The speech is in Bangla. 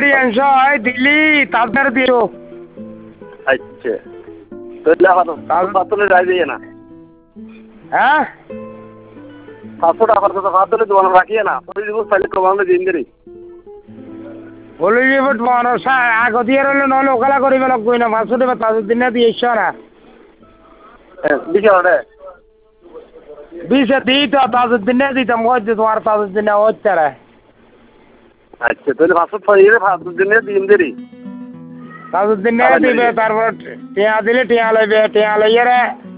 যদি অংশ হয় দিলি তাদের দিও। আচ্ছা তাহলে আবার 500 যাই না। হ্যাঁ 500 টাকা তো 500 দোকান রাখিয়ে না পরে দিব তাহলে প্রমাণ দিন দেরি বলি রিপোর্ট মানুষ আগে দিয়ে রইলে নহলে ওখালা করিবে লাগবে না 500 টাকা তাদের দিনে দিয়ে ইশারা বিশাল রে 20 দিই তো তাদের দিনে দিতাম ওই যে তোমার তাদের দিনে হচ্ছে রে। আচ্ছা তাহলে 500 ছয় 500 দিনে দিন দেরি তাদের দিনে দিবে তারপর টিয়া দিলে টিয়া লইবে টিয়া লইয়ে রে